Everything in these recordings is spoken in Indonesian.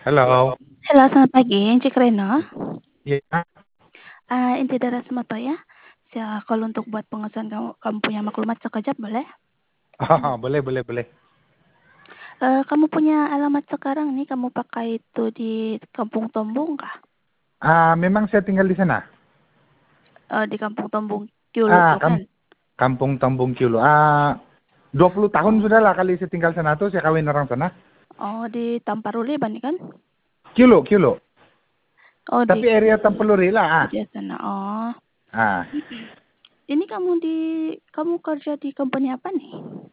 Halo. Halo, selamat pagi, Cik Reno. Iya. Inti dari Sumato ya. Kalau untuk buat pengesahan kamu punya maklumat sekejap boleh? Oh, boleh, boleh, boleh. Kamu punya alamat sekarang nih, kamu pakai itu di Kampung Tombong kah? Memang saya tinggal di sana. Di Kampung Tombong Kyulu tuh kan? Kampung Tambung Kilo. 20 tahun sudah lah kali saya tinggal sana tuh, saya kawin orang sana. Oh, di Tamparuli Bani kan? Kilo, Kilo. Oh, di Tapi area Tampeluri lah. di sana. Oh. Ah. Ini kamu kerja di company apa nih?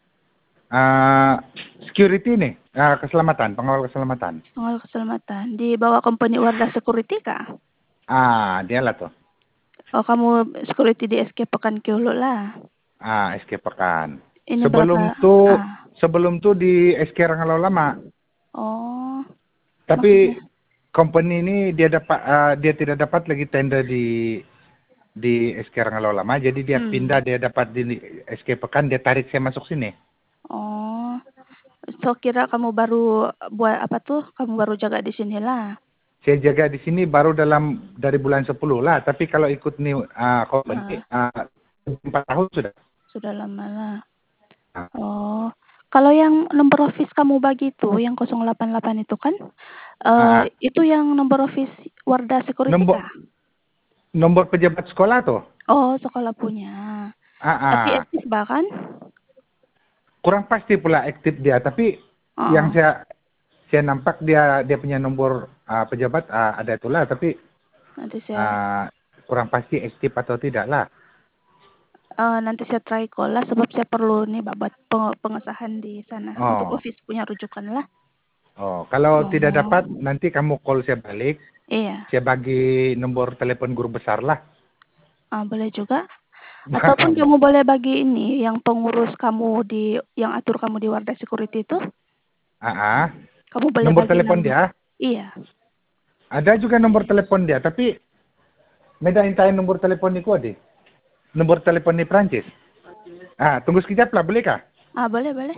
Security nih, keselamatan, pengawal keselamatan. Pengawal keselamatan. Di bawah company Wardah Security kah? Dia lah tuh. Oh, kamu security di SK Pekan Kyulu lah. SK Pekan. Ini berapa? Sebelum tuh di SK Rangalau Lama. Oh. Tapi Maksudnya? company ini dia tidak dapat lagi tender di SK Rangalau Lama, jadi dia pindah, dia dapat di SK Pekan, dia tarik saya masuk sini. Oh, so kira kamu baru buat apa tuh? Kamu baru jaga di sini lah. Saya jaga di sini baru dari bulan 10 lah, tapi kalau ikut nih company 4 tahun sudah. Sudah lama lah. Oh, kalau yang nomor office kamu bagi itu, yang 088 itu kan, itu yang nomor office Wardah Security kah? Nomor pejabat sekolah tuh. Oh, sekolah punya. Tapi aktif bahkan? Kurang pasti pula aktif dia, tapi yang saya nampak dia punya nomor pejabat ada itulah, tapi Nanti saya kurang pasti aktif atau tidak lah. nanti saya try call lah, sebab saya perlu nih buat pengesahan di sana untuk office punya rujukan lah. Oh, kalau tidak dapat nanti kamu call saya balik. Iya. Saya bagi nomor telepon guru besar lah. Boleh juga. Ataupun kamu boleh bagi ini yang pengurus kamu yang atur kamu di Wardah Security itu. Kamu boleh nomor bagi telepon nama. dia? Iya. Ada juga nomor telepon dia, tapi meda intain nomor telepon niku ade. Nomor telepon di Prancis. Tunggu sekejap lah, boleh kah? Boleh, boleh.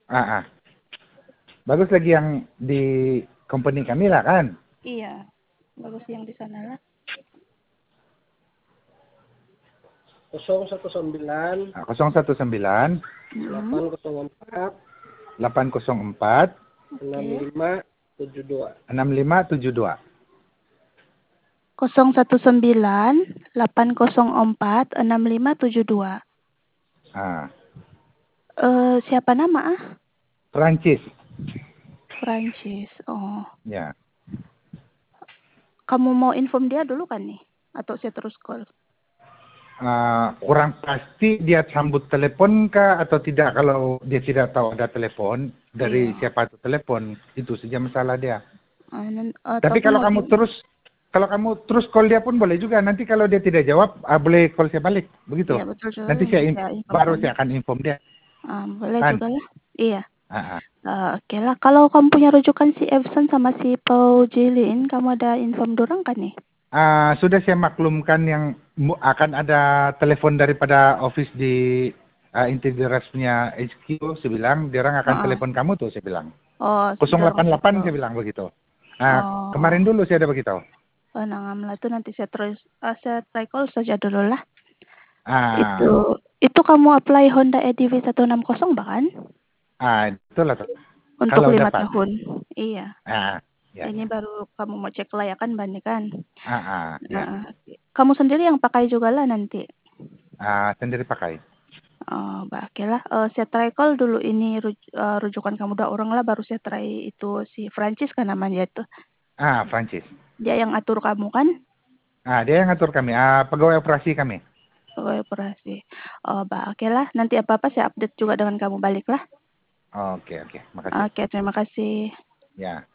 Bagus lagi yang di company kami lah kan? Iya. Bagus yang di sana lah. 019 804 6572. 6572. 019-804-6572. Siapa nama? Prancis. Oh. Ya. Kamu mau inform dia dulu kan nih? Atau saya terus call? Kurang pasti dia sambut telepon kah atau tidak, kalau dia tidak tahu ada telepon dari siapa itu telepon, itu saja masalah dia. Tapi kalau kamu terus call dia pun boleh juga, nanti kalau dia tidak jawab boleh call saya balik begitu. Iya, betul juga. Nanti saya akan inform dia. Boleh juga lah. Iya. Oke lah, kalau kamu punya rujukan si Evson sama si Pau Jilin, kamu ada inform dorang kan nih? Sudah saya maklumkan yang akan ada telepon daripada office di Integras punya HQ, saya bilang, dia orang akan telepon kamu tuh, saya bilang. 088 saya bilang begitu. Kemarin dulu saya ada begitu. Nangamlah itu nanti saya try call saja dulu lah. Itu kamu apply Honda EDV 160 bahkan? Itulah tuh. Untuk kalau 5 dapat. tahun. Iya. Ya, ini baru kamu mau cek kelayakan Bani kan? Ya. Kamu sendiri yang pakai juga lah nanti. Sendiri pakai. Oke lah. Saya try call dulu ini rujukan kamu 2 orang lah, baru saya try itu si Francis kan namanya itu. Francis. Dia yang atur kamu kan? Dia yang atur kami. Pegawai operasi kami. Pegawai operasi. Oke lah. Nanti apa-apa saya update juga dengan kamu balik lah. Oke. Makasih. Oke, terima kasih. Ya.